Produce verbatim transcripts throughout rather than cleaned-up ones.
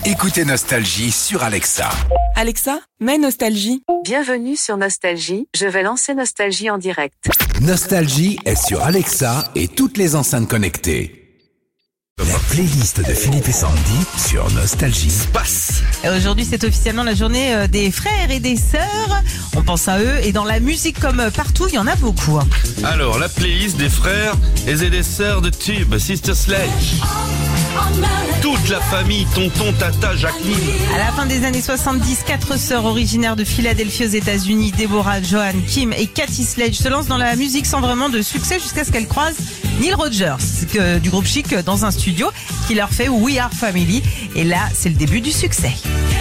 Écoutez Nostalgie sur Alexa. Alexa, mets Nostalgie. Bienvenue sur Nostalgie, je vais lancer Nostalgie en direct. Nostalgie est sur Alexa et toutes les enceintes connectées. La playlist de Philippe et Sandy sur Nostalgie passe. Aujourd'hui, c'est officiellement la journée des frères et des sœurs. On pense à eux et dans la musique comme partout, il y en a beaucoup. Alors, la playlist des frères et des sœurs de Tube, Sister Sledge. Toute la famille, tonton, tata, Jacqueline. À la fin des années soixante-dix, quatre sœurs originaires de Philadelphie aux États-Unis, Deborah, Joan, Kim et Cathy Sledge, se lancent dans la musique sans vraiment de succès jusqu'à ce qu'elles croisent Neil Rogers que, du groupe Chic dans un studio qui leur fait We Are Family. Et là, c'est le début du succès.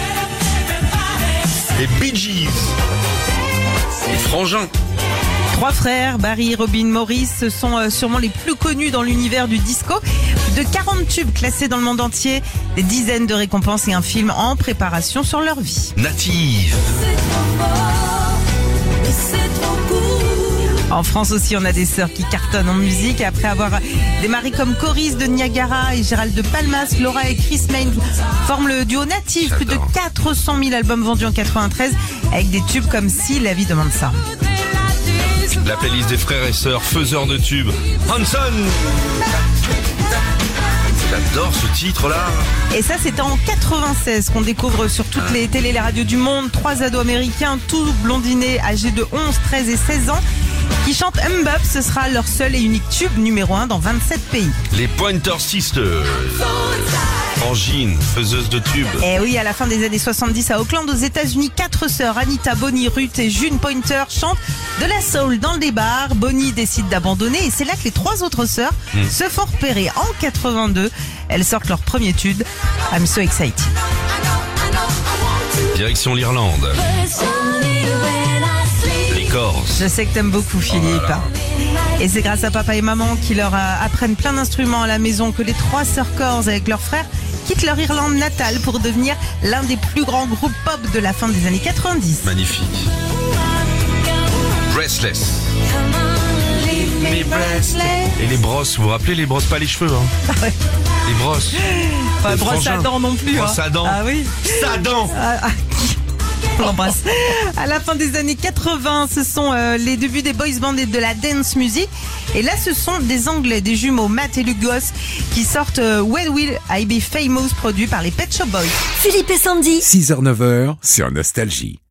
Les Bee Gees. Les frangins. Trois frères, Barry, Robin, Maurice, sont sûrement les plus connus dans l'univers du disco. Plus de quarante tubes classés dans le monde entier, des dizaines de récompenses et un film en préparation sur leur vie. Native. En France aussi, on a des sœurs qui cartonnent en musique. Après avoir démarré comme choristes de Niagara et Gérald de Palmas, Laura et Chris Main forment le duo Native. Plus de quatre cent mille albums vendus en quatre-vingt-treize avec des tubes comme Si la vie demande ça. La playlist des frères et sœurs faiseurs de tubes. Hanson. J'adore ce titre-là. Et ça, c'était en quatre-vingt-seize qu'on découvre sur toutes les télés, les radios du monde, trois ados américains, tous blondinés, âgés de onze, treize et seize ans, qui chantent Mbop. Ce sera leur seul et unique tube numéro un dans vingt-sept pays. Les Pointer Sisters. Angine, faiseuse de tubes. Et oui, à la fin des années soixante-dix à Auckland, aux États-Unis, quatre sœurs, Anita, Bonnie, Ruth et June Pointer, chantent de la soul dans des bars. Bonnie décide d'abandonner et c'est là que les trois autres sœurs mmh. se font repérer. En quatre-vingt-deux, elles sortent leur premier tube, I'm So Excited. Direction l'Irlande. Les Corses. Je sais que t'aimes beaucoup, Philippe. Voilà. Et c'est grâce à papa et maman qui leur apprennent plein d'instruments à la maison que les trois sœurs corses avec leurs frères quittent leur Irlande natale pour devenir l'un des plus grands groupes pop de la fin des années quatre-vingt-dix. Magnifique. Breathless. Les bracelets. Et les brosses, vous vous rappelez les brosses, pas les cheveux, hein. Ouais. Les brosses. Pas brosse à dents non plus. Brosse hein. à dents. Ah oui. Sa dent. Ah, ah. On l'embrasse. À la fin des années quatre-vingts, ce sont euh, les débuts des boys bands et de la dance music. Et là, ce sont des Anglais, des jumeaux Matt et Lugos, qui sortent euh, When Will I Be Famous, produit par les Pet Shop Boys. Philippe et Sandy. six heures neuf heures sur Nostalgie.